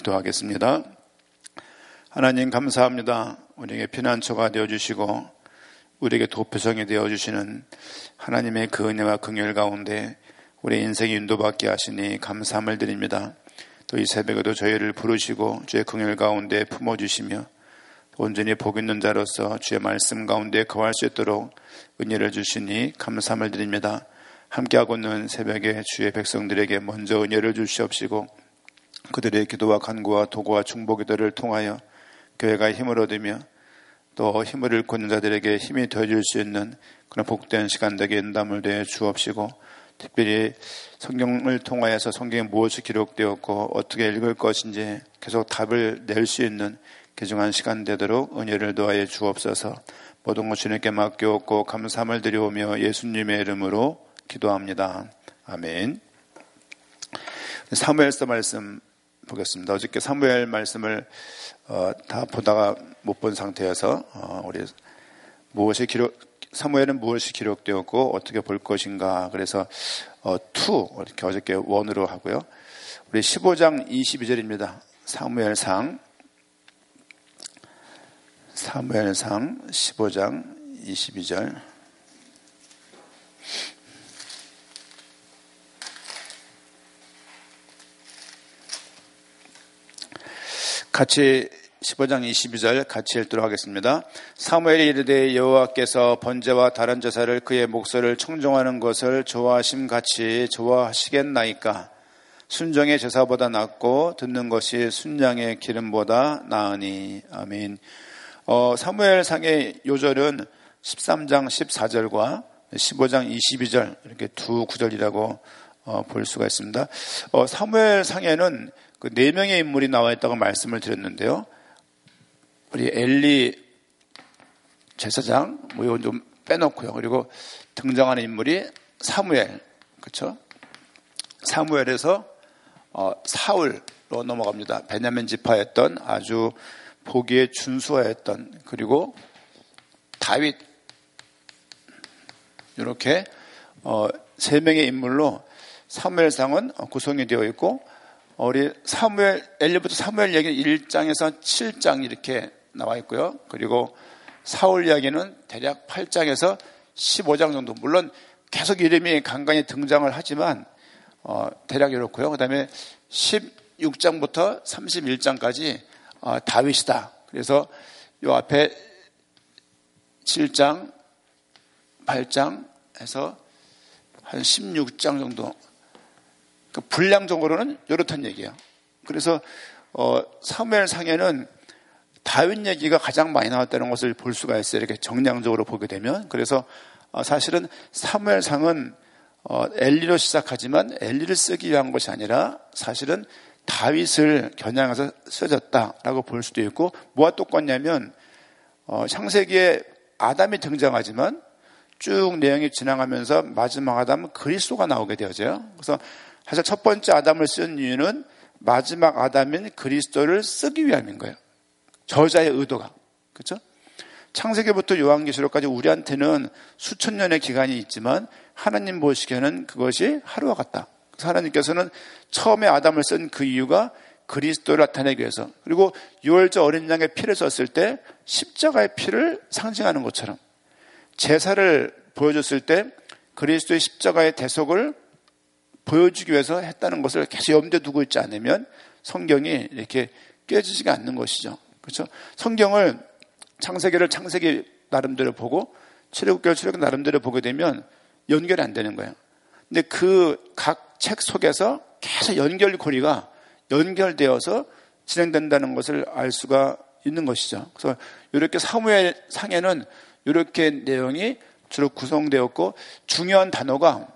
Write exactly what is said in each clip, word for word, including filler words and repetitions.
기도하겠습니다. 하나님 감사합니다. 우리에게 피난처가 되어주시고 우리에게 도표성이 되어주시는 하나님의 그 은혜와 긍휼 가운데 우리 인생이 인도받게 하시니 감사함을 드립니다. 또 이 새벽에도 저희를 부르시고 주의 긍휼 가운데 품어주시며 온전히 복 있는 자로서 주의 말씀 가운데 거할 수 있도록 은혜를 주시니 감사함을 드립니다. 함께하고 있는 새벽에 주의 백성들에게 먼저 은혜를 주시옵시고 그들의 기도와 간구와 도구와 중보기도를 통하여 교회가 힘을 얻으며 또 힘을 잃고 있는 자들에게 힘이 더해줄 수 있는 그런 복된 시간 되게 인담을 되어 주옵시고 특별히 성경을 통하여서 성경에 무엇이 기록되었고 어떻게 읽을 것인지 계속 답을 낼 수 있는 귀중한 시간 되도록 은혜를 더하여 주옵소서. 모든 것 주님께 맡겨오고 감사함을 드려오며 예수님의 이름으로 기도합니다. 아멘. 사무엘서 말씀 보겠습니다. 어저께 사무엘 말씀을 어, 다 보다가 못 본 상태여서 어, 우리 무엇이 기록 사무엘은 무엇이 기록되었고 어떻게 볼 것인가 그래서 어, 투 이렇게 어저께 원으로 하고요. 우리 십오 장 이십이 절입니다. 사무엘상 사무엘상 십오 장 이십이 절. 같이 십오 장 이십이 절 같이 읽도록 하겠습니다. 사무엘이 이르되 여호와께서 번제와 다른 제사를 그의 목소리를 청종하는 것을 좋아하심 같이 좋아하시겠나이까. 순정의 제사보다 낫고 듣는 것이 순양의 기름보다 나으니. 아멘. 어, 사무엘상의 요절은 십삼 장 십사 절과 십오 장 이십이 절 이렇게 두 구절이라고 어, 볼 수가 있습니다. 어, 사무엘상에는 그 네 명의 인물이 나와 있다고 말씀을 드렸는데요. 우리 엘리 제사장 뭐 이건 좀 빼놓고요. 그리고 등장하는 인물이 사무엘, 그렇죠? 사무엘에서 어, 사울로 넘어갑니다. 베냐민 지파였던 아주 보기에 준수하였던 그리고 다윗 이렇게 어, 세 명의 인물로 사무엘상은 구성이 되어 있고 우리 사무엘, 엘리부터 사무엘 이야기는 일 장에서 칠 장 이렇게 나와 있고요. 그리고 사울 이야기는 대략 팔 장에서 십오 장 정도. 물론 계속 이름이 간간히 등장을 하지만 어, 대략 이렇고요. 그 다음에 십육 장부터 삼십일 장까지 어, 다윗이다. 그래서 요 앞에 칠 장, 팔 장 해서 한 십육 장 정도. 분량적으로는 이렇단 얘기예요. 그래서 어, 사무엘상에는 다윗 얘기가 가장 많이 나왔다는 것을 볼 수가 있어요. 이렇게 정량적으로 보게 되면. 그래서 어, 사실은 사무엘상은 어, 엘리로 시작하지만 엘리를 쓰기 위한 것이 아니라 사실은 다윗을 겨냥해서 써졌다라고 볼 수도 있고 뭐와 똑같냐면 어, 창세기에 아담이 등장하지만 쭉 내용이 지나가면서 마지막 아담은 그리스도가 나오게 되어져요. 그래서 사실 첫 번째 아담을 쓴 이유는 마지막 아담인 그리스도를 쓰기 위함인 거예요. 저자의 의도가. 그렇죠? 창세기부터 요한계시록까지 우리한테는 수천 년의 기간이 있지만 하나님 보시기에는 그것이 하루와 같다. 그래서 하나님께서는 처음에 아담을 쓴 그 이유가 그리스도를 나타내기 위해서 그리고 유월절 어린 양의 피를 썼을 때 십자가의 피를 상징하는 것처럼 제사를 보여줬을 때 그리스도의 십자가의 대속을 보여주기 위해서 했다는 것을 계속 염두에 두고 있지 않으면 성경이 이렇게 깨지지가 않는 것이죠. 그렇죠? 성경을 창세기를 창세기 나름대로 보고 출애굽기를 출애굽기 나름대로 보게 되면 연결이 안 되는 거예요. 근데 그 각 책 속에서 계속 연결고리가 연결되어서 진행된다는 것을 알 수가 있는 것이죠. 그래서 이렇게 사무엘 상에는 이렇게 내용이 주로 구성되었고 중요한 단어가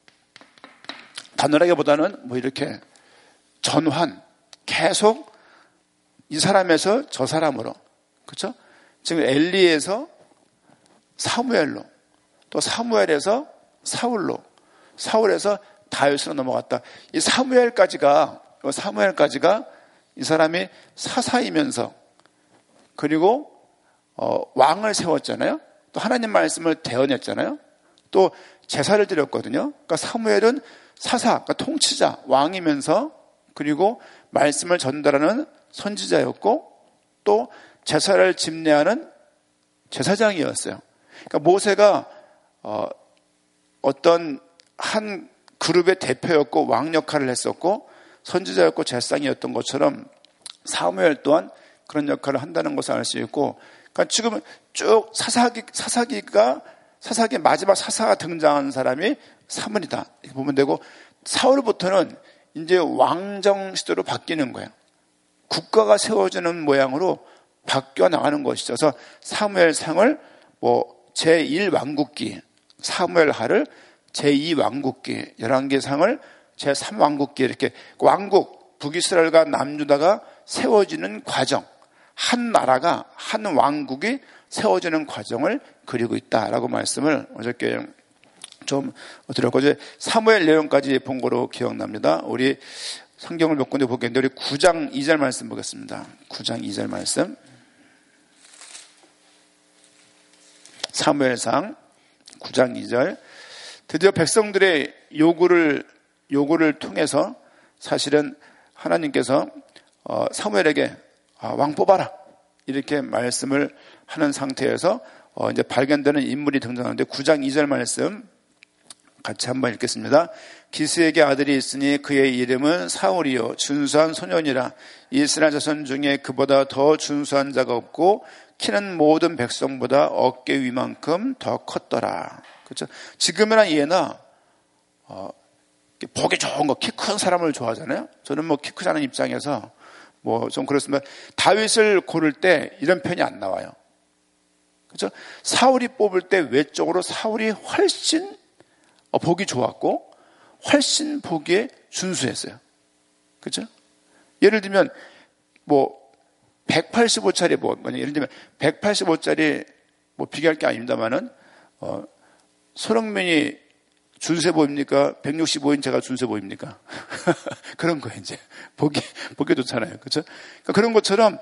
단어라기보다는 뭐 이렇게 전환, 계속 이 사람에서 저 사람으로, 그렇죠? 지금 엘리에서 사무엘로, 또 사무엘에서 사울로, 사울에서 다윗으로 넘어갔다. 이 사무엘까지가 사무엘까지가 이 사람이 사사이면서 그리고 어, 왕을 세웠잖아요. 또 하나님 말씀을 대언했잖아요. 또 제사를 드렸거든요. 그러니까 사무엘은 사사, 그러니까 통치자, 왕이면서 그리고 말씀을 전달하는 선지자였고 또 제사를 집례하는 제사장이었어요. 그러니까 모세가 어, 어떤 한 그룹의 대표였고 왕 역할을 했었고 선지자였고 제사장이었던 것처럼 사무엘 또한 그런 역할을 한다는 것을 알 수 있고, 그러니까 지금 쭉 사사기, 사사기가 사사기 마지막 사사가 등장한 사람이 사무엘이다 이렇게 보면 되고, 사울부터는 이제 왕정 시대로 바뀌는 거예요. 국가가 세워지는 모양으로 바뀌어 나가는 것이죠. 그래서 사무엘상을 뭐 제일 왕국기, 사무엘하를 제이 왕국기, 열한 개 상을 제삼 왕국기, 이렇게 왕국, 북이스라엘과 남유다가 세워지는 과정, 한 나라가, 한 왕국이 세워지는 과정을 그리고 있다라고 말씀을 어저께 좀 드렸고, 이제 사무엘 내용까지 본 거로 기억납니다. 우리 성경을 몇 군데 보겠는데 우리 구 장 이 절 말씀 보겠습니다. 구 장 이 절 말씀. 사무엘상 구 장 이 절. 드디어 백성들의 요구를 요구를 통해서 사실은 하나님께서 어, 사무엘에게 아, 왕 뽑아라 이렇게 말씀을 하는 상태에서 어, 이제 발견되는 인물이 등장하는데, 구 장 이 절 말씀 같이 한번 읽겠습니다. 기스에게 아들이 있으니 그의 이름은 사울이요 준수한 소년이라. 이스라엘 자손 중에 그보다 더 준수한 자가 없고 키는 모든 백성보다 어깨 위만큼 더 컸더라. 그렇죠? 지금이나 이해나 어, 보기 좋은 거, 키 큰 사람을 좋아하잖아요. 저는 뭐 키 크다는 입장에서 뭐 좀 그렇습니다. 다윗을 고를 때 이런 편이 안 나와요. 그렇죠? 사울이 뽑을 때 외적으로 사울이 훨씬 보기 좋았고 훨씬 보기에 준수했어요. 그렇죠? 예를 들면 뭐 백팔십오 짜리 뭐 예를 들면 백팔십오 짜리 뭐 비교할 게 아닙니다만은 어, 손흥민이 준수해 보입니까? 백육십오 인치가 준수해 보입니까? 그런 거예요, 이제. 보기, 보기 좋잖아요. 그렇죠? 그러니까 그런 것처럼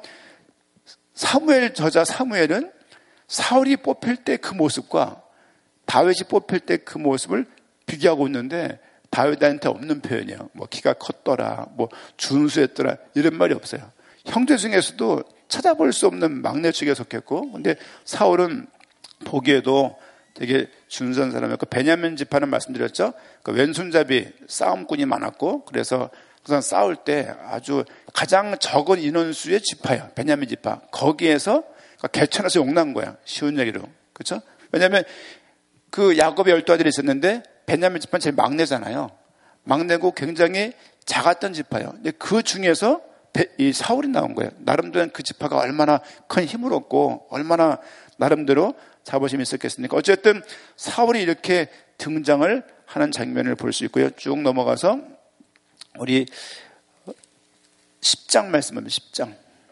사무엘 저자 사무엘은 사울이 뽑힐 때 그 모습과 다윗이 뽑힐 때 그 모습을 비교하고 있는데, 다윗한테 없는 표현이에요. 뭐 키가 컸더라, 뭐 준수했더라 이런 말이 없어요. 형제 중에서도 찾아볼 수 없는 막내 축에 속했고, 근데 사울은 보기에도 되게 준수한 사람이었고, 베냐민 지파는 말씀드렸죠. 그 왼손잡이 싸움꾼이 많았고, 그래서 항상 싸울 때 아주 가장 적은 인원수의 지파예요. 베냐민 지파. 거기에서 개천에서 욕난 거야. 쉬운 얘기로. 그렇죠? 왜냐하면 그 야곱의 열두 아들이 있었는데 베냐민 지파는 제일 막내잖아요. 막내고 굉장히 작았던 지파예요. 근데 그 중에서 이 사울이 나온 거예요. 나름대로 그 지파가 얼마나 큰 힘을 얻고 얼마나 나름대로 자부심이 있었겠습니까? 어쨌든 사울이 이렇게 등장을 하는 장면을 볼 수 있고요. 쭉 넘어가서 우리 십 장 말씀합니다. 십 장.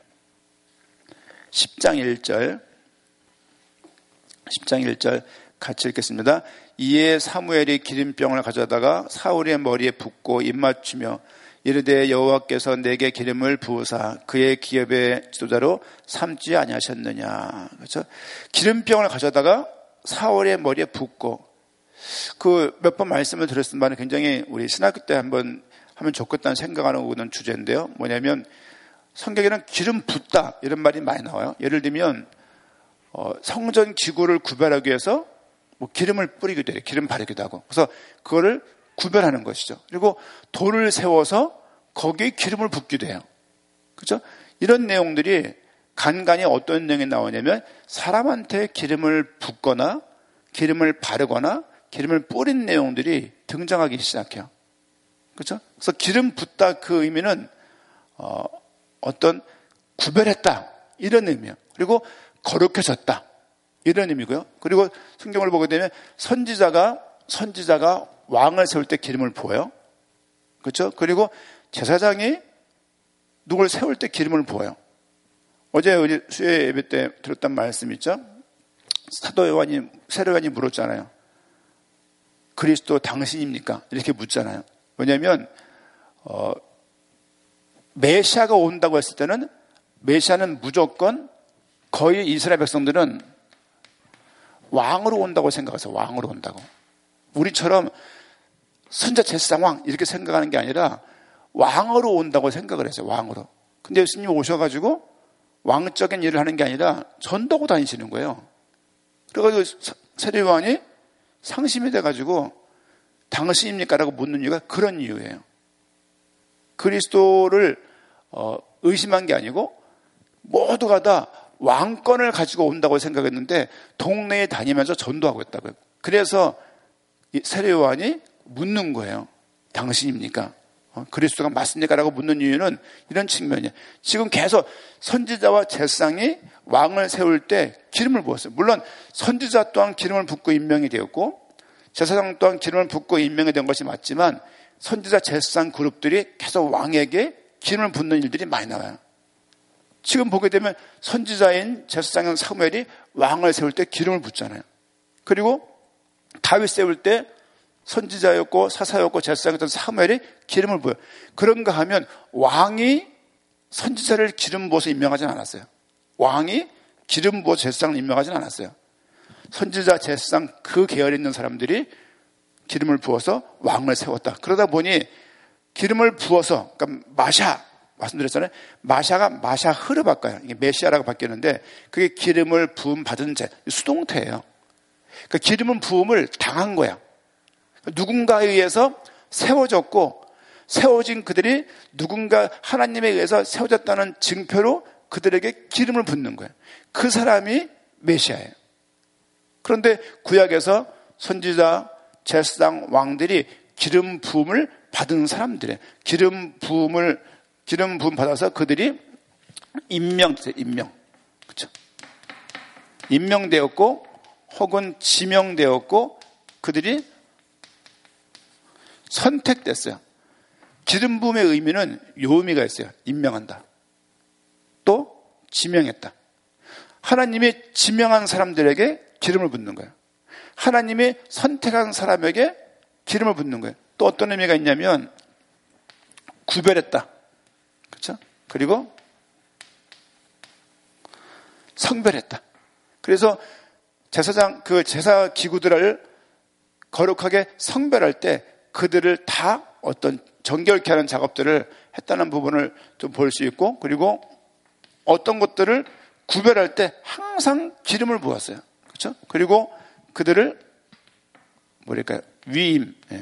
십 장 일 절. 십 장 일 절 같이 읽겠습니다. 이에 사무엘이 기름병을 가져다가 사울의 머리에 붓고 입맞추며 이르되 여호와께서 내게 기름을 부으사 그의 기업의 지도자로 삼지 아니하셨느냐. 그렇죠? 기름병을 가져다가 사울의 머리에 붓고, 그 몇 번 말씀을 드렸지만 굉장히 우리 신학교 때 한번 하면 좋겠다는 생각하는 주제인데요. 뭐냐면 성경에는 기름 붓다 이런 말이 많이 나와요. 예를 들면 어, 성전 기구를 구별하기 위해서 뭐 기름을 뿌리기도 해요. 기름 바르기도 하고. 그래서 그거를 구별하는 것이죠. 그리고 돌을 세워서 거기에 기름을 붓기도 해요. 그렇죠? 이런 내용들이 간간히 어떤 내용이 나오냐면 사람한테 기름을 붓거나 기름을 바르거나 기름을 뿌린 내용들이 등장하기 시작해요. 그렇죠? 그래서 기름 붓다 그 의미는 어, 어떤 구별했다 이런 의미예요. 그리고 거룩해졌다 이런 의미고요. 그리고 성경을 보게 되면 선지자가 선지자가 왕을 세울 때 기름을 부어요. 그렇죠? 그리고 제사장이 누굴 세울 때 기름을 부어요. 어제 우리 수요 예배 때 들었던 말씀 있죠? 사도 요한이 세례요한이 물었잖아요. 그리스도 당신입니까? 이렇게 묻잖아요. 왜냐하면 어, 메시아가 온다고 했을 때는 메시아는 무조건 거의 이스라엘 백성들은 왕으로 온다고 생각해서 왕으로 온다고. 우리처럼 선자 제사장 왕 이렇게 생각하는 게 아니라 왕으로 온다고 생각을 했어요. 왕으로. 근데 예수님이 오셔가지고 왕적인 일을 하는 게 아니라 전도하고 다니시는 거예요. 그래가지고 세례요한이 상심이 돼가지고 당신입니까? 라고 묻는 이유가 그런 이유예요. 그리스도를 어, 의심한 게 아니고 모두가 다 왕권을 가지고 온다고 생각했는데 동네에 다니면서 전도하고 있다고요. 그래서 세례요한이 묻는 거예요. 당신입니까? 어, 그리스도가 맞습니까? 라고 묻는 이유는 이런 측면이에요. 지금 계속 선지자와 제사장이 왕을 세울 때 기름을 부었어요. 물론 선지자 또한 기름을 붓고 임명이 되었고 제사장 또한 기름을 붓고 임명이 된 것이 맞지만 선지자 제사장 그룹들이 계속 왕에게 기름을 붓는 일들이 많이 나와요. 지금 보게 되면 선지자인 제사장인 사무엘이 왕을 세울 때 기름을 붓잖아요. 그리고 다윗 세울 때 선지자였고 사사였고 제사장이었던 사무엘이 기름을 부어요. 그런가 하면 왕이 선지자를 기름 부어서 임명하지는 않았어요. 왕이 기름 부어서 제사장을 임명하지는 않았어요. 선지자, 제사장 그 계열에 있는 사람들이 기름을 부어서 왕을 세웠다. 그러다 보니 기름을 부어서, 그러니까 마샤, 말씀드렸잖아요. 마샤가 마샤흐로 바꿔요. 이게 메시아라고 바뀌었는데 그게 기름을 부음 받은 자, 수동태예요. 그러니까 기름은 부음을 당한 거야. 누군가에 의해서 세워졌고 세워진 그들이 누군가 하나님에 의해서 세워졌다는 증표로 그들에게 기름을 붓는 거예요. 그 사람이 메시아예요. 그런데 구약에서 선지자, 제사장, 왕들이 기름 부음을 받은 사람들이에요. 기름 부음을 기름 부음 받아서 그들이 임명, 임명, 그렇죠? 임명되었고 혹은 지명되었고 그들이 선택됐어요. 기름 부음의 의미는 요 의미가 있어요. 임명한다. 또 지명했다. 하나님이 지명한 사람들에게 기름을 붓는 거예요. 하나님이 선택한 사람에게 기름을 붓는 거예요. 또 어떤 의미가 있냐면 구별했다. 그렇죠? 그리고 성별했다. 그래서 제사장 그 제사 기구들을 거룩하게 성별할 때 그들을 다 어떤 정결케 하는 작업들을 했다는 부분을 좀 볼 수 있고, 그리고 어떤 것들을 구별할 때 항상 기름을 부었어요. 그렇죠? 그리고 그들을 뭐랄까요? 위임. 예.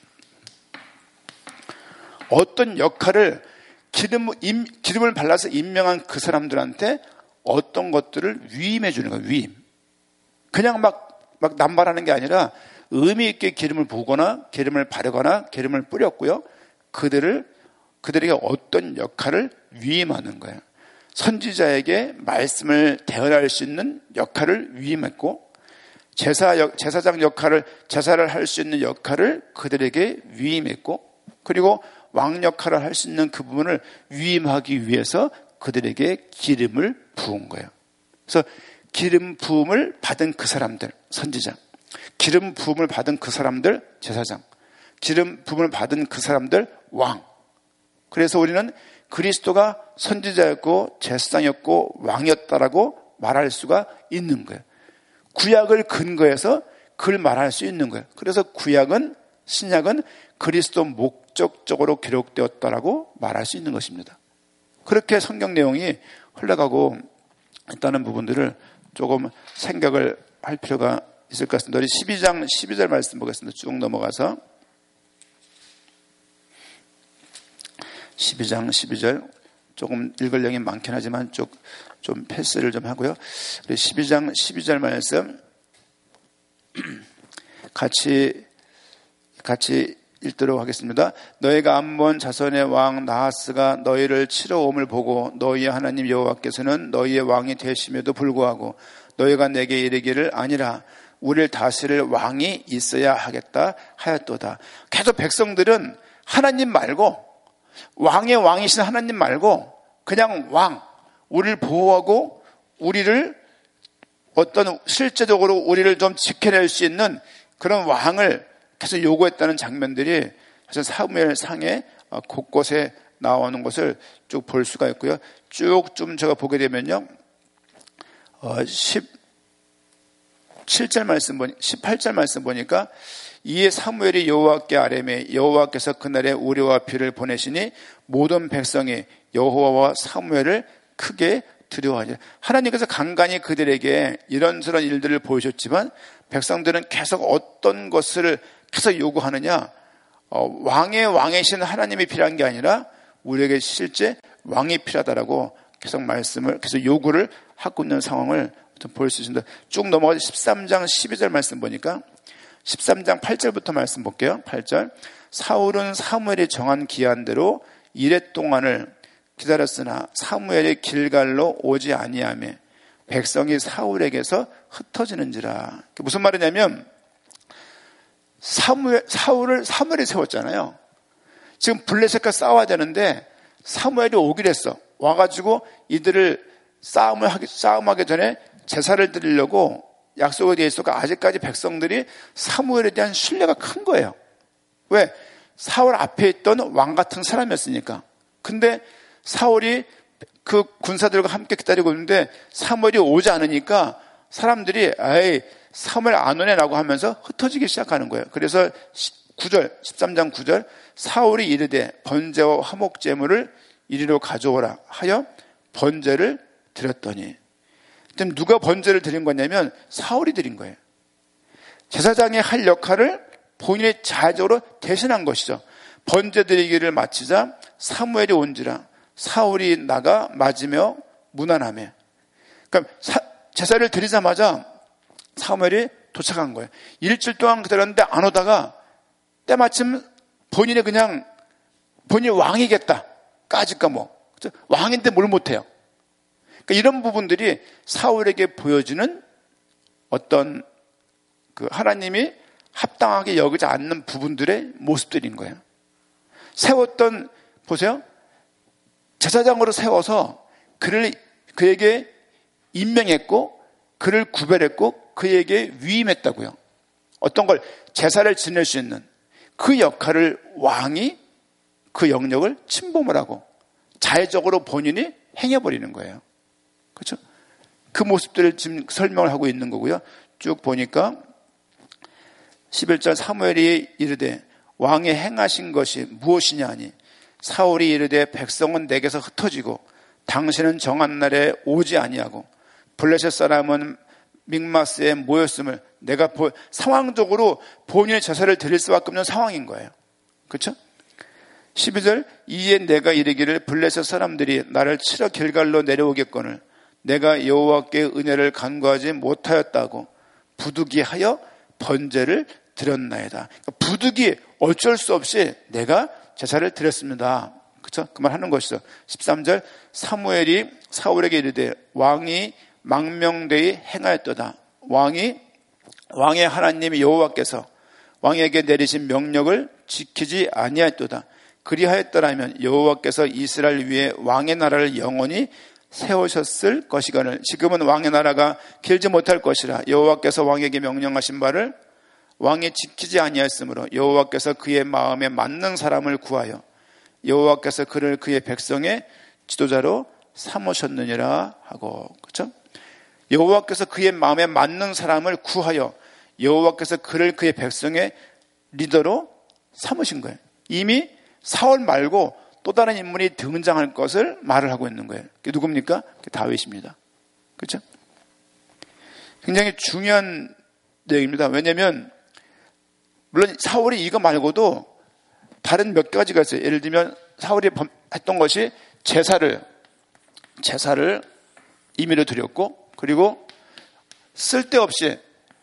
어떤 역할을 기름, 임, 기름을 발라서 임명한 그 사람들한테 어떤 것들을 위임해 주는 거예요. 위임. 그냥 막, 막 남발하는 게 아니라 의미 있게 기름을 부거나 기름을 바르거나 기름을 뿌렸고요. 그들을, 그들에게 어떤 역할을 위임하는 거예요. 선지자에게 말씀을 대언할 수 있는 역할을 위임했고, 제사, 제사장 역할을, 제사를 할 수 있는 역할을 그들에게 위임했고, 그리고 왕 역할을 할 수 있는 그 부분을 위임하기 위해서 그들에게 기름을 부은 거예요. 그래서 기름 부음을 받은 그 사람들, 선지자. 기름 부음을 받은 그 사람들, 제사장. 기름 부음을 받은 그 사람들, 왕. 그래서 우리는 그리스도가 선지자였고 제사장이었고 왕이었다라고 말할 수가 있는 거예요. 구약을 근거해서 그걸 말할 수 있는 거예요. 그래서 구약은, 신약은 그리스도 목적적으로 기록되었다라고 말할 수 있는 것입니다. 그렇게 성경 내용이 흘러가고 있다는 부분들을 조금 생각을 할 필요가 있을 것 같습니다. 우리 십이 장 십이 절 말씀 보겠습니다. 쭉 넘어가서 십이 장 십이 절 조금 읽을 내용이 많긴 하지만 쭉 좀 패스를 좀 하고요. 우리 십이 장 십이 절 말씀 같이 같이 읽도록 하겠습니다. 너희가 암몬 자손의 왕 나하스가 너희를 치러 옴을 보고 너희의 하나님 여호와께서는 너희의 왕이 되심에도 불구하고 너희가 내게 이르기를 아니라 우리를 다스릴 왕이 있어야 하겠다 하였도다. 계속 백성들은 하나님 말고, 왕의 왕이신 하나님 말고 그냥 왕, 우리를 보호하고 우리를 어떤 실제적으로 우리를 좀 지켜낼 수 있는 그런 왕을 계속 요구했다는 장면들이 사실 사무엘 상에 곳곳에 나오는 것을 쭉 볼 수가 있고요. 쭉 좀 제가 보게 되면요, 어, 십칠 절 말씀 보니, 십팔 절 말씀 보니까 이에 사무엘이 여호와께 아뢰매 여호와께서 그날에 우리와 비를 보내시니 모든 백성이 여호와와 사무엘을 크게 두려워하니. 하나님께서 간간히 그들에게 이런저런 일들을 보여줬지만 백성들은 계속 어떤 것을 계속 요구하느냐, 어, 왕의 왕이신 하나님이 필요한 게 아니라 우리에게 실제 왕이 필요하다라고 계속 말씀을 계속 요구를 하고 있는 상황을 좀 볼 수 있습니다. 쭉 넘어가서 십삼 장 십이 절 말씀 보니까 십삼 장 팔 절부터 말씀 볼게요. 팔 절. 사울은 사무엘이 정한 기한대로 이레 동안을 기다렸으나 사무엘이 길갈로 오지 아니하며 백성이 사울에게서 흩어지는지라. 무슨 말이냐면 사무엘, 사울을 사무엘이 세웠잖아요. 지금 블레셋과 싸워야 되는데 사무엘이 오기로 했어. 와가지고 이들을 싸움을 하기, 싸움하기 전에 제사를 드리려고 약속이 되어 있었고 아직까지 백성들이 사무엘에 대한 신뢰가 큰 거예요. 왜? 사울 앞에 있던 왕 같은 사람이었으니까. 근데 사울이 그 군사들과 함께 기다리고 있는데 사무엘이 오지 않으니까 사람들이 에이 사무엘 안 오네라고 하면서 흩어지기 시작하는 거예요. 그래서 구 절, 십삼 장 구 절 사울이 이르되 번제와 화목제물을 이리로 가져오라 하여 번제를 드렸더니. 그럼 누가 번제를 드린 거냐면 사울이 드린 거예요. 제사장이 할 역할을 본인이 자의적으로 대신한 것이죠. 번제 드리기를 마치자 사무엘이 온지라 사울이 나가 맞으며 무난하며. 그러니까 사, 제사를 드리자마자 사무엘이 도착한 거예요. 일주일 동안 기다렸는데 안 오다가 때마침 본인이 그냥 본인이 왕이겠다 까짓까 뭐 왕인데 뭘 못해요. 그러니까 이런 부분들이 사울에게 보여주는 어떤 그 하나님이 합당하게 여기지 않는 부분들의 모습들인 거예요. 세웠던, 보세요. 제사장으로 세워서 그를, 그에게 임명했고, 그를 구별했고, 그에게 위임했다고요. 어떤 걸 제사를 지낼 수 있는 그 역할을 왕이 그 영역을 침범을 하고 자의적으로 본인이 행해버리는 거예요. 그렇죠? 그 모습들을 지금 설명을 하고 있는 거고요. 쭉 보니까 십일 절 사무엘이 이르되 왕이 행하신 것이 무엇이냐 하니 사울이 이르되 백성은 내게서 흩어지고 당신은 정한 날에 오지 아니하고 블레셋 사람은 믹마스에 모였음을 내가 보, 상황적으로 본인의 제사를 드릴 수밖에 없는 상황인 거예요. 그렇죠? 십이 절 이에 내가 이르기를 블레셋 사람들이 나를 치러 길갈로 내려오겠거늘 내가 여호와께 은혜를 간구하지 못하였다고 부득이하여 번제를 드렸나이다. 그러니까 부득이 어쩔 수 없이 내가 제사를 드렸습니다. 그렇죠? 그 말 하는 것이죠. 십삼 절 사무엘이 사울에게 이르되 왕이 망명되이 행하였도다. 왕이 왕의 하나님 여호와께서 왕에게 내리신 명령을 지키지 아니하였도다. 그리하였더라면 여호와께서 이스라엘 위에 왕의 나라를 영원히 세우셨을 것이거늘 지금은 왕의 나라가 길지 못할 것이라. 여호와께서 왕에게 명령하신 바를 왕이 지키지 아니하였으므로 여호와께서 그의 마음에 맞는 사람을 구하여 여호와께서 그를 그의 백성의 지도자로 삼으셨느니라 하고. 그렇죠? 여호와께서 그의 마음에 맞는 사람을 구하여 여호와께서 그를 그의 백성의 리더로 삼으신 거예요. 이미 사울 말고 또 다른 인물이 등장할 것을 말을 하고 있는 거예요. 그게 누굽니까? 그게 다윗입니다. 그렇죠? 굉장히 중요한 내용입니다. 왜냐하면 물론 사울이 이거 말고도 다른 몇 가지가 있어요. 예를 들면 사울이 했던 것이 제사를 제사를 임의로 드렸고, 그리고 쓸데없이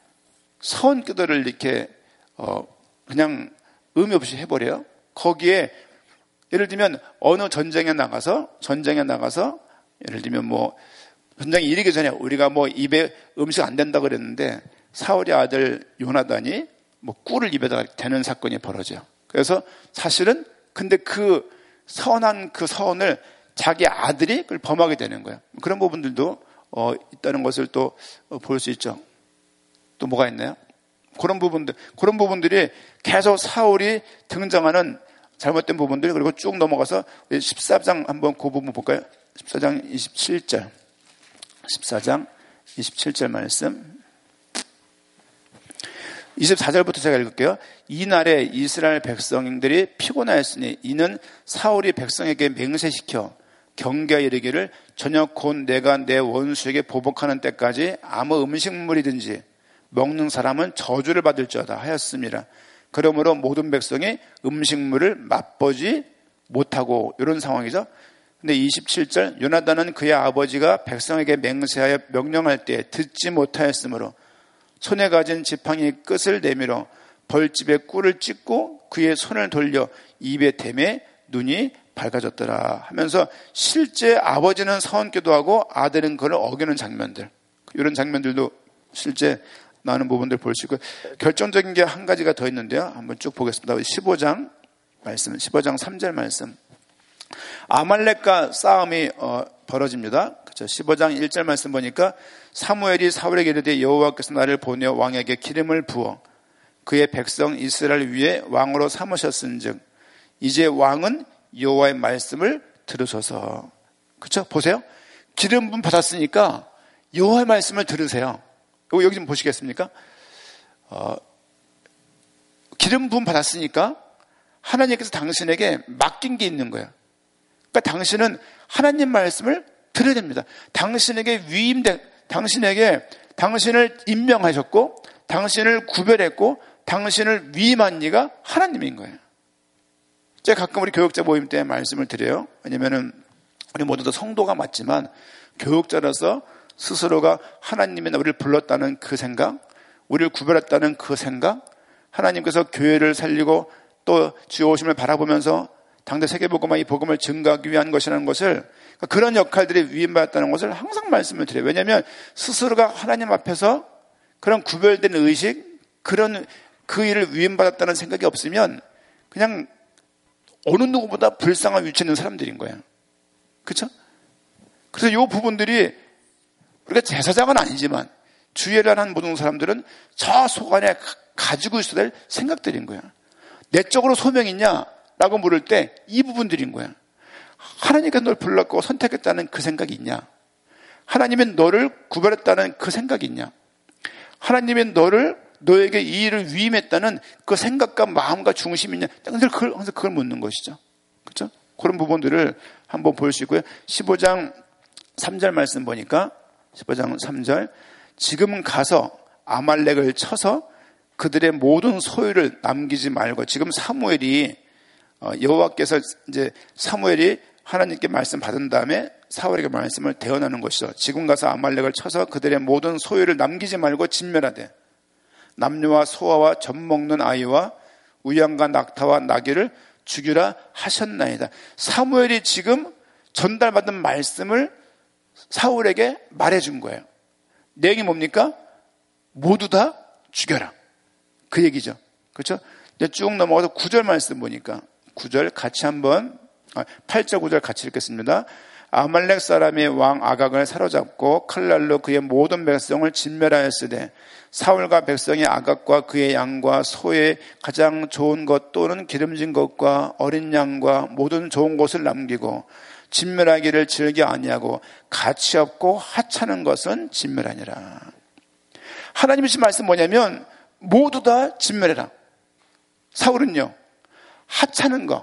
서원 기도를 이렇게 어 그냥 의미 없이 해버려요. 거기에 예를 들면 어느 전쟁에 나가서 전쟁에 나가서 예를 들면 뭐 전쟁이 이르기 전에 우리가 뭐 입에 음식 안 된다 그랬는데 사울의 아들 요나단이 뭐 꿀을 입에다가 대는 사건이 벌어져요. 그래서 사실은 근데 그 선한 그 서원을 자기 아들이 그걸 범하게 되는 거예요. 그런 부분들도 어 있다는 것을 또 볼 수 있죠. 또 뭐가 있나요? 그런 부분들, 그런 부분들이 계속 사울이 등장하는 잘못된 부분들. 그리고 쭉 넘어가서 십사 장 한번 그 부분 볼까요? 십사 장 이십칠 절. 십사 장 이십칠 절 말씀. 이십사 절부터 제가 읽을게요. 이날에 이스라엘 백성들이 피곤하였으니 이는 사울이 백성에게 맹세시켜 경계에 이르기를 저녁 곧 내가 내 원수에게 보복하는 때까지 아무 음식물이든지 먹는 사람은 저주를 받을지어다 하였습니다. 그러므로 모든 백성이 음식물을 맛보지 못하고, 이런 상황이죠. 근데 이십칠 절, 요나단은 그의 아버지가 백성에게 맹세하여 명령할 때 듣지 못하였으므로 손에 가진 지팡이 끝을 내밀어 벌집에 꿀을 찢고 그의 손을 돌려 입에 대매 눈이 밝아졌더라 하면서, 실제 아버지는 서원기도 하고 아들은 그를 어기는 장면들, 이런 장면들도 실제 나오는 부분들 볼 수 있고, 결정적인 게 한 가지가 더 있는데요. 한번 쭉 보겠습니다. 십오 장 말씀, 십오 장 삼 절 말씀. 아말렉과 싸움이 어, 벌어집니다. 그렇죠. 십오 장 일 절 말씀 보니까 사무엘이 사울에게 이르되 여호와께서 나를 보내어 왕에게 기름을 부어 그의 백성 이스라엘 위에 왕으로 삼으셨은즉 이제 왕은 여호와의 말씀을 들으소서. 그렇죠? 보세요. 기름 부음 받았으니까 여호와의 말씀을 들으세요. 여기 좀 보시겠습니까? 어, 기름 부음 받았으니까 하나님께서 당신에게 맡긴 게 있는 거예요. 그러니까 당신은 하나님 말씀을 들어야 됩니다. 당신에게 위임된, 당신에게 당신을 임명하셨고 당신을 구별했고 당신을 위임한 이가 하나님인 거예요. 제가 가끔 우리 교육자 모임 때 말씀을 드려요. 왜냐면은 우리 모두 다 성도가 맞지만 교육자로서 스스로가 하나님이 우리를 불렀다는 그 생각, 우리를 구별했다는 그 생각, 하나님께서 교회를 살리고 또 주의 오심을 바라보면서 당대 세계복음화 이 복음을 증거하기 위한 것이라는 것을, 그런 역할들이 위임받았다는 것을 항상 말씀을 드려요. 왜냐하면 스스로가 하나님 앞에서 그런 구별된 의식, 그런 그 일을 위임받았다는 생각이 없으면 그냥 어느 누구보다 불쌍한 위치에 있는 사람들인 거예요. 그렇죠? 그래서 이 부분들이 우리가 제사장은 아니지만 주의를 하는 모든 사람들은 저 속 안에 가지고 있어야 될 생각들인 거예요. 내적으로 소명이 있냐라고 물을 때 이 부분들인 거예요. 하나님께서 널 불렀고 선택했다는 그 생각이 있냐? 하나님이 너를 구별했다는 그 생각이 있냐? 하나님이 너를, 너에게 이 일을 위임했다는 그 생각과 마음과 중심이 있냐? 항상 그걸, 항상 그걸 묻는 것이죠. 그렇죠? 그런 부분들을 한번 볼 수 있고요. 십오 장 삼 절 말씀 보니까 십오 장 삼 절, 지금 가서 아말렉을 쳐서 그들의 모든 소유를 남기지 말고, 지금 사무엘이 여호와께서 이제 사무엘이 하나님께 말씀 받은 다음에 사울에게 말씀을 대언하는 것이죠. 지금 가서 아말렉을 쳐서 그들의 모든 소유를 남기지 말고 진멸하되 남녀와 소아와 젖 먹는 아이와 우양과 낙타와 나귀를 죽이라 하셨나이다. 사무엘이 지금 전달받은 말씀을 사울에게 말해준 거예요. 내용이 뭡니까? 모두 다 죽여라, 그 얘기죠. 그렇죠? 이제 쭉 넘어가서 구 절 말씀 보니까 구 절 같이 한번, 아, 팔 절 구 절 같이 읽겠습니다. 아말렉 사람의 왕 아각을 사로잡고 칼날로 그의 모든 백성을 진멸하였으되 사울과 백성이 아각과 그의 양과 소의 가장 좋은 것 또는 기름진 것과 어린 양과 모든 좋은 것을 남기고 진멸하기를 즐겨 아니하고 가치 없고 하찮은 것은 진멸하니라. 하나님의 말씀 뭐냐면 모두 다 진멸해라. 사울은요, 하찮은 거,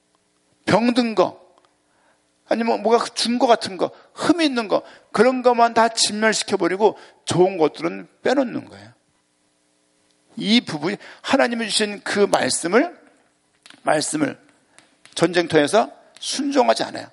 병든 거, 아니면 뭐가 준 거 같은 거, 흠이 있는 거, 그런 것만 다 진멸시켜버리고 좋은 것들은 빼놓는 거예요. 이 부분이 하나님이 주신 그 말씀을, 말씀을 전쟁터에서 순종하지 않아요.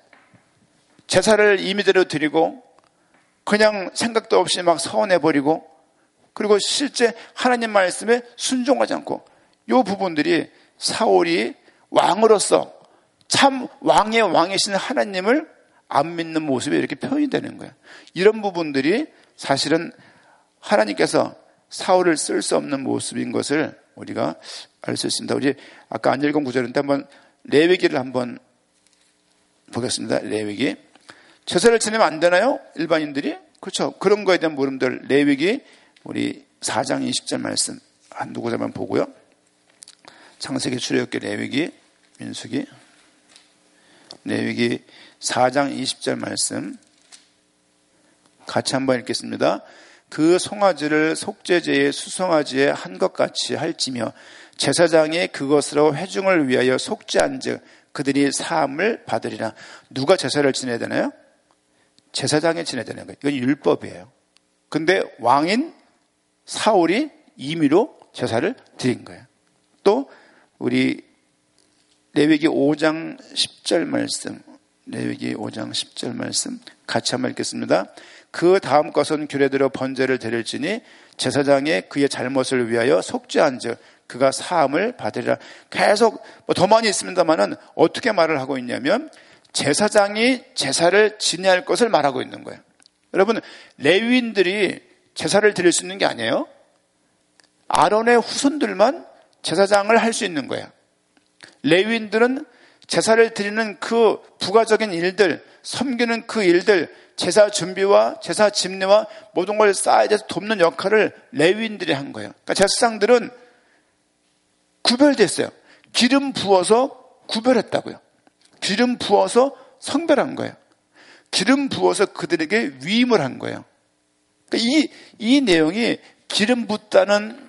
제사를 임의대로 드리고 그냥 생각도 없이 막 서원해버리고, 그리고 실제 하나님 말씀에 순종하지 않고, 이 부분들이 사울이 왕으로서 참 왕의 왕이신 하나님을 안 믿는 모습이 이렇게 표현이 되는 거예요. 이런 부분들이 사실은 하나님께서 사울을 쓸 수 없는 모습인 것을 우리가 알 수 있습니다. 우리 아까 안 읽은 구절인데 한번 레위기를 한번 보겠습니다. 레위기. 제사를 지내면 안 되나요? 일반인들이? 그렇죠. 그런 거에 대한 물음들. 레위기 우리 사 장 이십 절 말씀 한두 구절만 보고요. 창세기, 출애굽기, 레위기, 민수기. 레위기 사 장 이십 절 말씀 같이 한번 읽겠습니다. 그 송아지를 속죄제의 수송아지에 한 것 같이 할지며 제사장이 그것으로 회중을 위하여 속죄한즉 그들이 사함을 받으리라. 누가 제사를 지내야 되나요? 제사장이 지내야 되는 거예요. 이건 율법이에요. 근데 왕인 사울이 임의로 제사를 드린 거예요. 또 우리 레위기 오 장 십 절 말씀, 레위기 오 장 십 절 말씀 같이 한번 읽겠습니다. 그 다음 것은 규례대로 번제를 드릴지니 제사장이 그의 잘못을 위하여 속죄한즉 그가 사함을 받으리라. 계속 뭐 더 많이 있습니다만은 어떻게 말을 하고 있냐면 제사장이 제사를 지내야 할 것을 말하고 있는 거예요. 여러분, 레위인들이 제사를 드릴 수 있는 게 아니에요. 아론의 후손들만 제사장을 할 수 있는 거예요. 레위인들은 제사를 드리는 그 부가적인 일들, 섬기는 그 일들, 제사 준비와 제사 집례와 모든 걸 쌓아야 돼서 돕는 역할을 레위인들이 한 거예요. 그러니까 제사장들은 구별됐어요. 기름 부어서 구별했다고요. 기름 부어서 성별한 거예요. 기름 부어서 그들에게 위임을 한 거예요. 그러니까 이, 이 내용이 기름 붓다는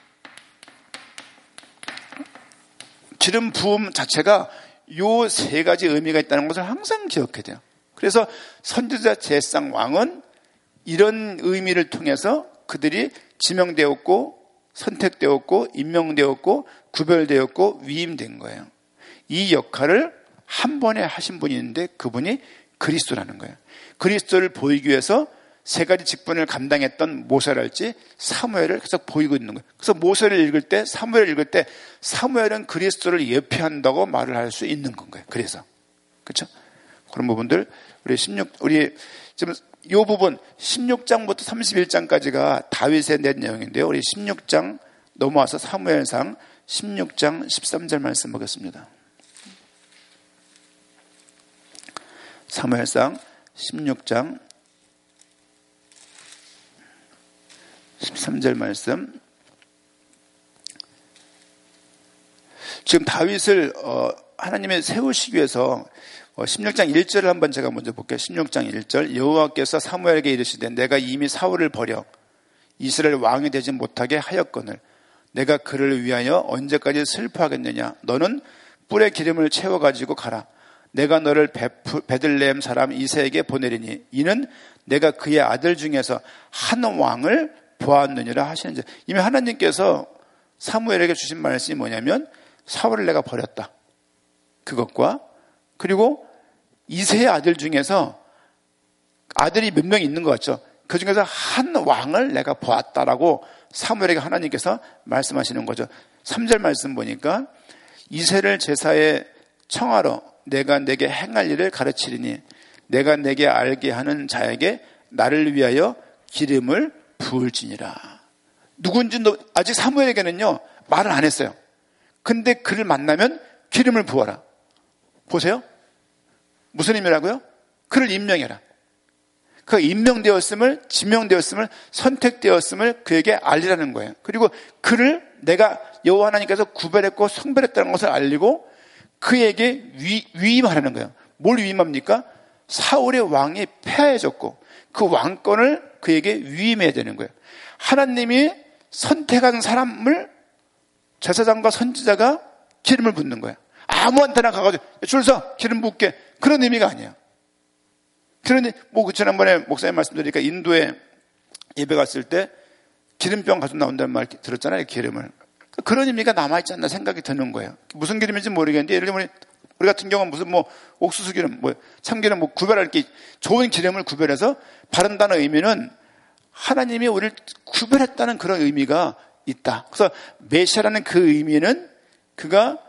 기름 부음 자체가 요 세 가지 의미가 있다는 것을 항상 기억해야 돼요. 그래서 선지자 제사장 왕은 이런 의미를 통해서 그들이 지명되었고 선택되었고 임명되었고 구별되었고 위임된 거예요. 이 역할을 한 번에 하신 분이 있는데 그분이 그리스도라는 거예요. 그리스도를 보이기 위해서 세 가지 직분을 감당했던 모세랄지 사무엘을 계속 보이고 있는 거예요. 그래서 모세를 읽을 때, 사무엘을 읽을 때 사무엘은 그리스도를 예표한다고 말을 할 수 있는 건가요. 그래서 그렇죠? 그런 부분들 우리 십육 우리 지금 이 부분 십육 장부터 삼십일 장까지가 다윗의 낸 내용인데요. 우리 십육 장 넘어와서 사무엘상 십육 장 십삼 절 말씀 보겠습니다. 사무엘상 십육 장 십삼 절 말씀. 지금 다윗을 어, 하나님이 세우시기 위해서 어, 십육 장 일 절을 한번 제가 먼저 볼게요. 십육 장 일 절. 여호와께서 사무엘에게 이르시되 내가 이미 사울을 버려 이스라엘 왕이 되지 못하게 하였거늘 내가 그를 위하여 언제까지 슬퍼하겠느냐. 너는 뿔에 기름을 채워가지고 가라. 내가 너를 베들레헴 사람 이새에게 보내리니 이는 내가 그의 아들 중에서 한 왕을 보았느니라 하시는지. 이미 하나님께서 사무엘에게 주신 말씀이 뭐냐면 사울을 내가 버렸다. 그것과 그리고 이새의 아들 중에서 아들이 몇 명 있는 것 같죠. 그 중에서 한 왕을 내가 보았다라고 사무엘에게 하나님께서 말씀하시는 거죠. 삼 절 말씀 보니까 이새를 제사에 청하러 내가 내게 행할 일을 가르치리니 내가 내게 알게 하는 자에게 나를 위하여 기름을 부을지니라. 누군지 아직 사무엘에게는요 말을 안 했어요. 근데 그를 만나면 기름을 부어라. 보세요. 무슨 의미라고요? 그를 임명해라. 그 임명되었음을, 지명되었음을, 선택되었음을 그에게 알리라는 거예요. 그리고 그를 내가 여호와 하나님께서 구별했고 성별했다는 것을 알리고 그에게 위, 위임하라는 거예요. 뭘 위임합니까? 사울의 왕이 폐하해졌고 그 왕권을 그에게 위임해야 되는 거예요. 하나님이 선택한 사람을 제사장과 선지자가 기름을 붓는 거예요. 아무한테나 가가지고 줄 서 기름 붓게 그런 의미가 아니에요. 그러니 뭐 지난번에 목사님 말씀드리니까 인도에 예배 갔을 때 기름병 가지고 나온다는 말 들었잖아요. 기름을. 그런 의미가 남아있지 않나 생각이 드는 거예요. 무슨 기름인지 모르겠는데 예를 들면 우리 같은 경우는 무슨 뭐 옥수수 기름, 뭐 참기름 뭐 구별할 게 좋은 기름을 구별해서 바른다는 의미는 하나님이 우리를 구별했다는 그런 의미가 있다. 그래서 메시아라는 그 의미는 그가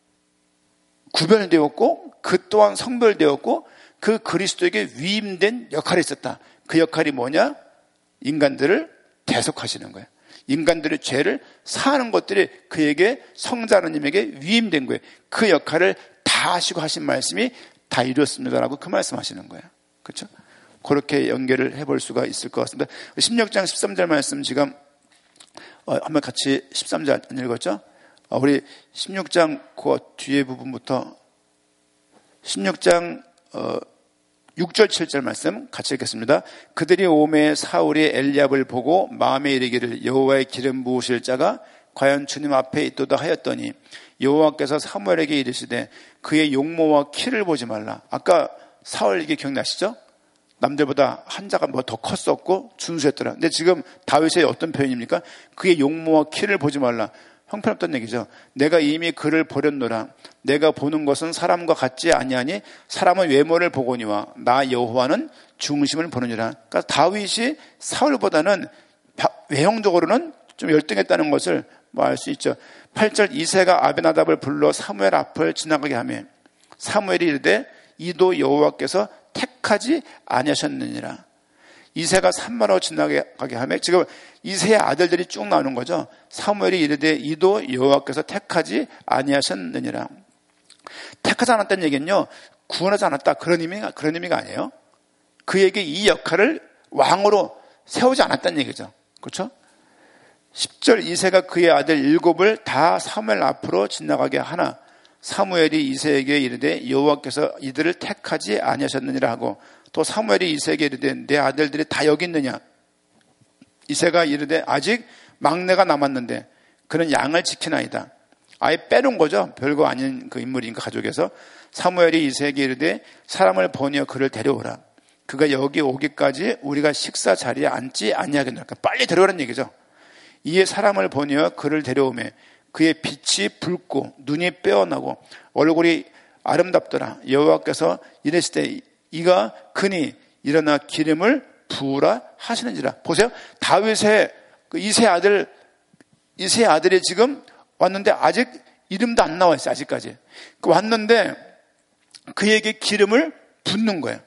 구별되었고 그 또한 성별되었고 그 그리스도에게 위임된 역할이 있었다. 그 역할이 뭐냐? 인간들을 대속하시는 거예요. 인간들의 죄를 사하는 것들이 그에게 성자 하나님에게 위임된 거예요. 그 역할을 다 하시고 하신 말씀이 다 이루었습니다라고 그 말씀하시는 거예요. 그렇죠? 그렇게 연결을 해볼 수가 있을 것 같습니다. 십육 장 십삼 절 말씀 지금 어, 한번 같이 십삼 절 안 읽었죠? 어, 우리 십육 장 그 뒤에 부분부터 십육 장 어, 육 절 칠 절 말씀 같이 읽겠습니다. 그들이 오매 사울이 엘리압을 보고 마음에 이르기를 여호와의 기름 부으실 자가 과연 주님 앞에 있도다 하였더니 여호와께서 사무엘에게 이르시되 그의 용모와 키를 보지 말라. 아까 사울 얘기 기억나시죠? 남들보다 한자가 뭐 더 컸었고 준수했더라. 근데 지금 다윗의 어떤 표현입니까? 그의 용모와 키를 보지 말라. 형편없던 얘기죠. 내가 이미 그를 버렸노라. 내가 보는 것은 사람과 같지 아니하니 사람은 외모를 보거니와 나 여호와는 중심을 보느니라. 그러니까 다윗이 사울보다는 외형적으로는 좀 열등했다는 것을 뭐 알 수 있죠. 팔 절 이새가 아벤하답을 불러 사무엘 앞을 지나가게 하며 사무엘이 이르되 이도 여호와께서 택하지 아니하셨느니라. 이새가 산마로 지나가게 하며 지금 이새의 아들들이 쭉 나오는 거죠. 사무엘이 이르되 이도 여호와께서 택하지 아니하셨느니라. 택하지 않았다는 얘기는요, 구원하지 않았다 그런 의미가 그런 의미가 아니에요. 그에게 이 역할을 왕으로 세우지 않았다는 얘기죠. 그렇죠? 십 절 이새가 그의 아들 일곱을 다 사무엘 앞으로 지나가게 하나 사무엘이 이새에게 이르되 여호와께서 이들을 택하지 아니하셨느니라 하고 또 사무엘이 이새에게 이르되 내 아들들이 다 여기 있느냐. 이새가 이르되 아직 막내가 남았는데 그는 양을 지키나이다. 아예 빼놓은 거죠. 별거 아닌 그 인물이니까 가족에서. 사무엘이 이새에게 이르되 사람을 보내어 그를 데려오라. 그가 여기 오기까지 우리가 식사 자리에 앉지 아니하겠노라. 그러니까 빨리 데려오라는 얘기죠. 이에 사람을 보내어 그를 데려오매 그의 빛이 붉고 눈이 빼어나고 얼굴이 아름답더라. 여호와께서 이르시되 이가 그니 일어나 기름을 부으라 하시는지라. 보세요. 다윗의 그 이새 아들 이새 아들이 지금 왔는데 아직 이름도 안 나와 있어요. 아직까지. 왔는데 그에게 기름을 붓는 거예요.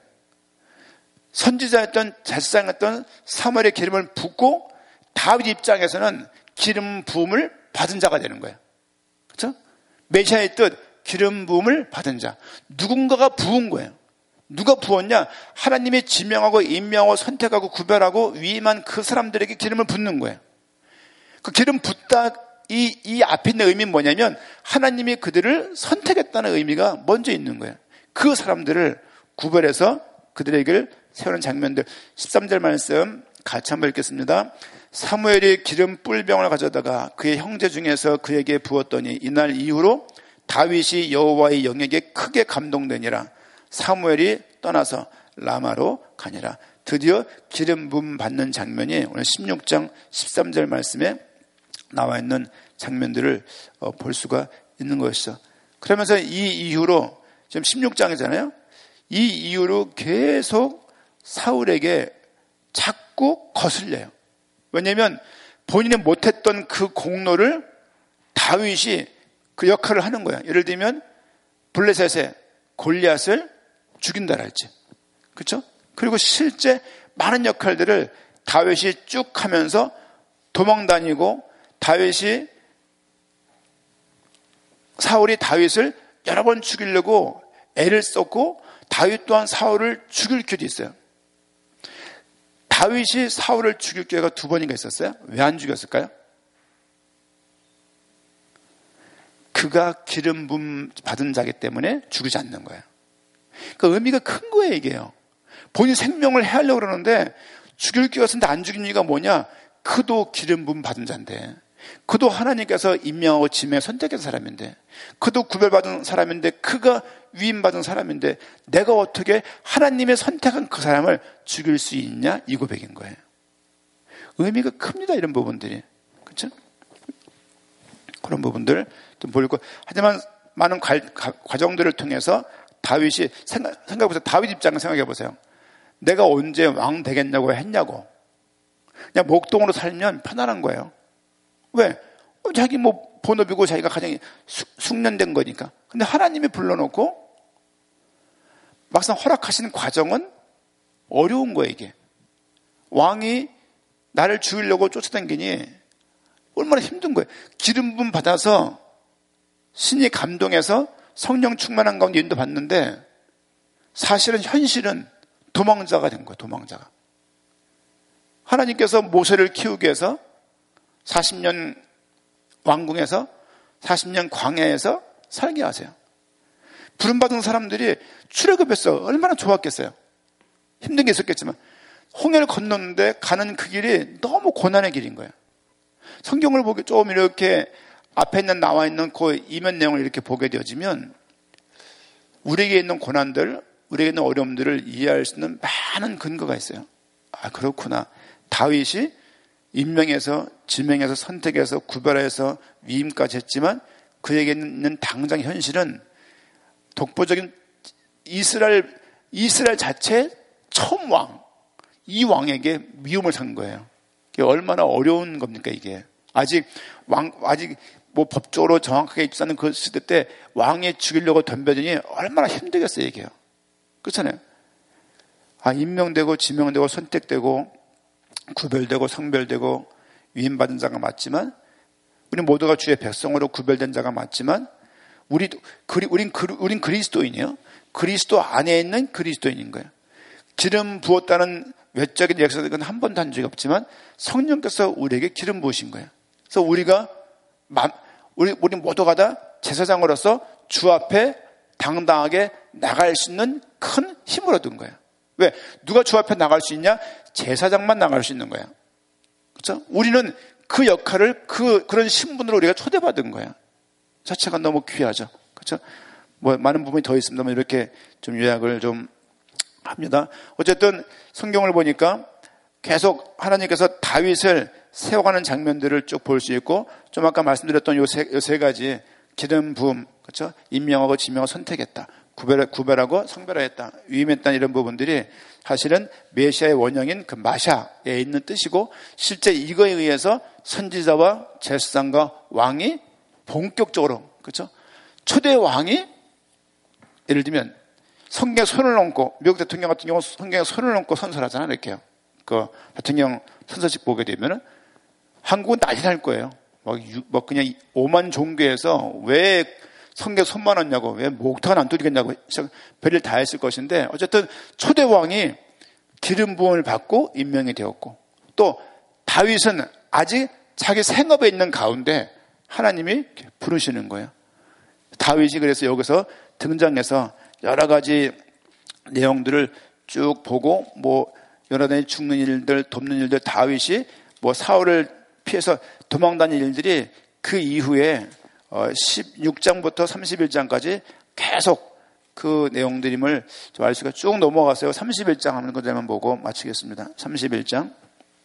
선지자였던 제사장이었던 사무엘의 기름을 붓고 다윗 입장에서는 기름 부음을 받은 자가 되는 거예요. 그렇죠? 메시아의 뜻 기름 부음을 받은 자. 누군가가 부은 거예요. 누가 부었냐? 하나님이 지명하고 임명하고 선택하고 구별하고 위임한 그 사람들에게 기름을 붓는 거예요. 그 기름 붓다 이, 이 앞에 있는 의미는 뭐냐면 하나님이 그들을 선택했다는 의미가 먼저 있는 거예요. 그 사람들을 구별해서 그들에게 세우는 장면들. 십삼 절 말씀 같이 한번 읽겠습니다. 사무엘이 기름 뿔병을 가져다가 그의 형제 중에서 그에게 부었더니 이날 이후로 다윗이 여호와의 영에게 크게 감동되니라. 사무엘이 떠나서 라마로 가니라. 드디어 기름 부음 받는 장면이 오늘 십육 장 십삼 절 말씀에 나와 있는 장면들을 볼 수가 있는 것이죠. 그러면서 이 이후로 지금 십육 장이잖아요. 이 이후로 계속 사울에게 자꾸 거슬려요. 왜냐하면 본인이 못했던 그 공로를 다윗이 그 역할을 하는 거예요. 예를 들면 블레셋의 골리앗을 죽인다 할지, 그렇죠? 그리고 실제 많은 역할들을 다윗이 쭉 하면서 도망다니고 다윗이 사울이 다윗을 여러 번 죽이려고 애를 썼고 다윗 또한 사울을 죽일 길이 있어요. 다윗이 사울을 죽일 기회가 두 번인가 있었어요. 왜 안 죽였을까요? 그가 기름 부음 받은 자기 때문에 죽이지 않는 거예요. 그 의미가 큰 거예요, 이게요. 본인 생명을 해하려고 그러는데 죽일 기회가 있었는데 안 죽인 이유가 뭐냐? 그도 기름 부음 받은 자인데, 그도 하나님께서 임명하고 지명해 선택한 사람인데, 그도 구별받은 사람인데, 그가 위임받은 사람인데 내가 어떻게 하나님의 선택한 그 사람을 죽일 수 있냐? 이 고백인 거예요. 의미가 큽니다, 이런 부분들이. 그렇죠? 그런 부분들 좀 보이고, 하지만 많은 과, 과정들을 통해서 다윗이 생각, 생각해보세요. 다윗 입장을 생각해보세요. 내가 언제 왕 되겠냐고 했냐고. 그냥 목동으로 살면 편안한 거예요. 왜? 자기 뭐 본업이고 자기가 가장 숙련된 거니까. 근데 하나님이 불러놓고 막상 허락하시는 과정은 어려운 거예요, 이게. 왕이 나를 죽이려고 쫓아다니니 얼마나 힘든 거예요. 기름 부음 받아서 신이 감동해서 성령 충만한 가운데 인도 받는데 사실은 현실은 도망자가 된 거예요, 도망자가. 하나님께서 모세를 키우기 위해서 사십 년 왕궁에서 사십 년 광야에서 살게 하세요. 부름받은 사람들이 출애굽했어. 얼마나 좋았겠어요. 힘든 게 있었겠지만 홍해를 건넜는데 가는 그 길이 너무 고난의 길인 거예요. 성경을 보게 좀 이렇게 앞에 있는 나와 있는 그 이면 내용을 이렇게 보게 되어지면 우리에게 있는 고난들, 우리에게 있는 어려움들을 이해할 수 있는 많은 근거가 있어요. 아, 그렇구나. 다윗이 임명해서, 지명해서, 선택해서, 구별해서 위임까지 했지만 그에게 있는 당장 현실은 독보적인 이스라엘, 이스라엘 자체 처음 왕, 이 왕에게 미움을 산 거예요. 이게 얼마나 어려운 겁니까, 이게. 아직 왕, 아직 뭐 법적으로 정확하게 입사하는 그 시대 때 왕이 죽이려고 덤벼드니 얼마나 힘들겠어요, 이게요. 그렇잖아요. 아, 임명되고, 지명되고, 선택되고, 구별되고, 성별되고, 위임받은 자가 맞지만, 우리 모두가 주의 백성으로 구별된 자가 맞지만, 우리, 우린, 우린 그리스도인이에요. 그리스도 안에 있는 그리스도인인 거예요. 기름 부었다는 외적인 역사는 한 번도 한 적이 없지만 성령께서 우리에게 기름 부으신 거예요. 그래서 우리가 우리 우리 모두가 다 제사장으로서 주 앞에 당당하게 나갈 수 있는 큰 힘을 얻은 거예요. 왜? 누가 주 앞에 나갈 수 있냐? 제사장만 나갈 수 있는 거예요. 그렇죠? 우리는 그 역할을 그 그런 신분으로 우리가 초대받은 거예요. 자체가 너무 귀하죠. 그렇죠? 뭐 많은 부분이 더 있습니다만 이렇게 좀 요약을 좀 합니다. 어쨌든 성경을 보니까 계속 하나님께서 다윗을 세워가는 장면들을 쭉 볼 수 있고, 좀 아까 말씀드렸던 요 세, 요 세 가지 기름 부음, 그렇죠? 임명하고 지명하고 선택했다, 구별, 구별하고 성별화했다, 위임했다, 이런 부분들이 사실은 메시아의 원형인 그 마샤에 있는 뜻이고, 실제 이거에 의해서 선지자와 제사장과 왕이 본격적으로, 그렇죠? 초대 왕이 예를 들면 성경에 손을 얹고, 미국 대통령 같은 경우 성경에 손을 얹고 선서하잖아요. 이렇게요. 그 대통령 선서식 보게 되면은 한국은 난리 날 거예요. 막, 막 그냥 오만 종교에서 왜 성경에 손만 얹냐고, 왜 목탁은 안 두리겠냐고 별일 다 했을 것인데, 어쨌든 초대 왕이 기름 부음을 받고 임명이 되었고, 또 다윗은 아직 자기 생업에 있는 가운데 하나님이 부르시는 거예요. 다윗이 그래서 여기서 등장해서 여러 가지 내용들을 쭉 보고, 뭐 여러 가지 죽는 일들, 돕는 일들, 다윗이 뭐 사울을 피해서 도망다닌 일들이 그 이후에 십육 장부터 삼십일 장까지 계속 그 내용들임을 좀 알 수가 쭉 넘어가세요. 삼십일 장 하는 것들만 보고 마치겠습니다. 삼십일 장.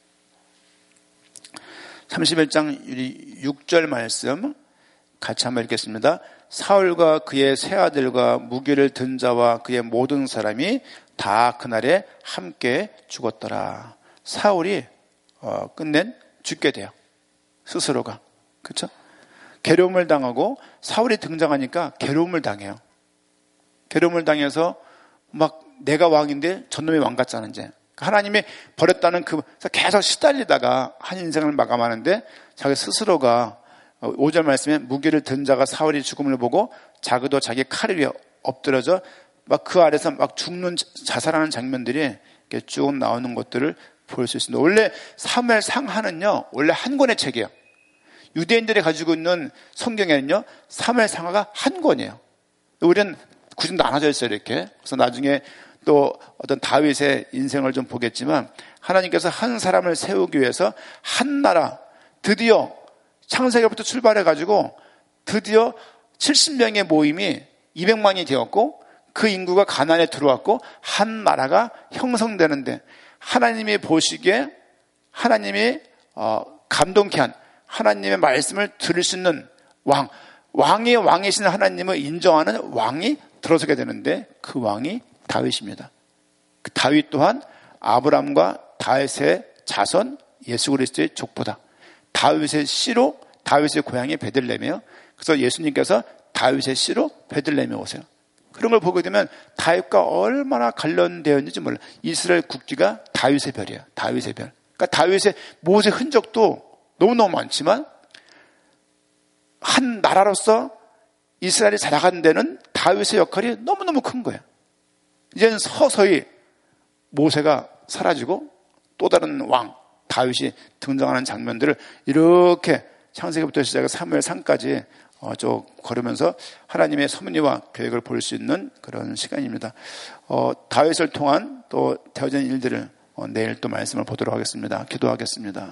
삼십일 장 육 절 말씀 같이 한번 읽겠습니다. 사울과 그의 세 아들과 무기를 든 자와 그의 모든 사람이 다 그날에 함께 죽었더라. 사울이 어, 끝낸 죽게 돼요. 스스로가. 그렇죠? 괴로움을 당하고 사울이 등장하니까 괴로움을 당해요. 괴로움을 당해서 막 내가 왕인데 저놈이 왕 같잖아 이제. 하나님이 버렸다는 그 계속 시달리다가 한 인생을 마감하는데 자기 스스로가 오 절 말씀에 무기를 든 자가 사울이 죽음을 보고 자기도 자기 칼 위에 엎드려져 막 그 아래서 막 죽는 자살하는 장면들이 이렇게 쭉 나오는 것들을 볼 수 있습니다. 원래 사무엘 상하는요, 원래 한 권의 책이에요. 유대인들이 가지고 있는 성경에는요, 사무엘 상하가 한 권이에요. 우리는 굳이 나눠져 있어요, 이렇게. 그래서 나중에 또 어떤 다윗의 인생을 좀 보겠지만, 하나님께서 한 사람을 세우기 위해서 한 나라, 드디어 창세기부터 출발해가지고 드디어 칠십 명의 모임이 이백만이 되었고, 그 인구가 가나안에 들어왔고 한 나라가 형성되는데, 하나님이 보시기에 하나님이 어, 감동케 한 하나님의 말씀을 들을 수 있는 왕, 왕이 왕이신 하나님을 인정하는 왕이 들어서게 되는데, 그 왕이 다윗입니다. 그 다윗 또한 아브람과 다윗의 자손 예수 그리스도의 족보다. 다윗의 씨로, 다윗의 고향이 베들레헴이에요. 그래서 예수님께서 다윗의 씨로 베들레헴에 오세요. 그런 걸 보게 되면 다윗과 얼마나 관련되어 있는지 몰라요. 이스라엘 국기가 다윗의 별이에요. 다윗의 별. 그러니까 다윗의 모세 흔적도 너무너무 많지만 한 나라로서 이스라엘이 자라가는 데는 다윗의 역할이 너무너무 큰 거예요. 이제는 서서히 모세가 사라지고 또 다른 왕 다윗이 등장하는 장면들을 이렇게 창세기부터 시작해서 사무엘상까지 어, 쭉 걸으면서 하나님의 섭리와 계획을 볼 수 있는 그런 시간입니다. 어, 다윗을 통한 또 되어진 일들을 어, 내일 또 말씀을 보도록 하겠습니다. 기도하겠습니다.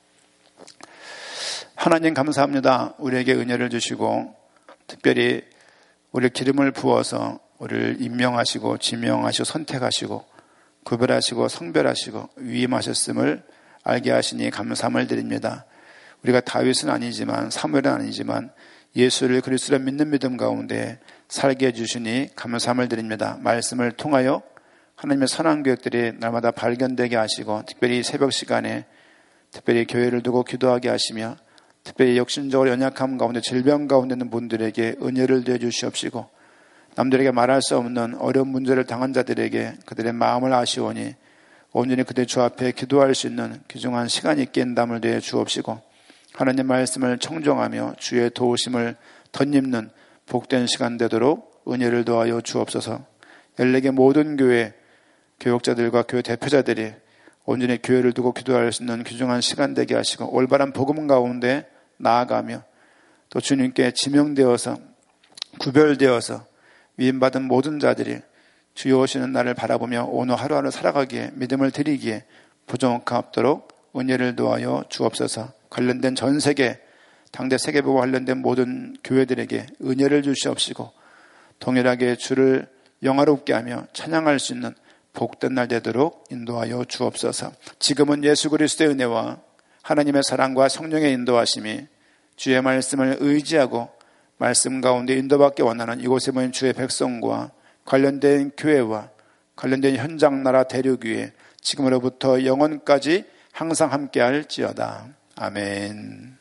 하나님 감사합니다. 우리에게 은혜를 주시고 특별히 우리 기름을 부어서 우리를 임명하시고 지명하시고 선택하시고 구별하시고 성별하시고 위임하셨음을 알게 하시니 감사함을 드립니다. 우리가 다윗은 아니지만 사무엘은 아니지만 예수를 그리스도를 믿는 믿음 가운데 살게 해주시니 감사함을 드립니다. 말씀을 통하여 하나님의 선한 계획들이 날마다 발견되게 하시고 특별히 새벽 시간에 특별히 교회를 두고 기도하게 하시며 특별히 역신적으로 연약함 가운데 질병 가운데 있는 분들에게 은혜를 되어 주시옵시고 남들에게 말할 수 없는 어려운 문제를 당한 자들에게 그들의 마음을 아시오니 온전히 그들 주 앞에 기도할 수 있는 귀중한 시간이 있게 인담을 되어 주옵시고 하나님 말씀을 청정하며 주의 도우심을 덧입는 복된 시간 되도록 은혜를 더하여 주옵소서. 엘렉의 모든 교회 교육자들과 교회 대표자들이 온전히 교회를 두고 기도할 수 있는 귀중한 시간 되게 하시고 올바른 복음 가운데 나아가며 또 주님께 지명되어서 구별되어서 위임받은 모든 자들이 주여 오시는 날을 바라보며 오늘 하루하루 살아가기에 믿음을 드리기에 부족함 없도록 은혜를 도하여 주옵소서. 관련된 전 세계 당대 세계보와 관련된 모든 교회들에게 은혜를 주시옵시고 동일하게 주를 영화롭게 하며 찬양할 수 있는 복된 날 되도록 인도하여 주옵소서. 지금은 예수 그리스도의 은혜와 하나님의 사랑과 성령의 인도하심이 주의 말씀을 의지하고 말씀 가운데 인도받기 원하는 이곳에 모인 주의 백성과 관련된 교회와 관련된 현장 나라 대륙 위에 지금으로부터 영원까지 항상 함께 할지어다. 아멘.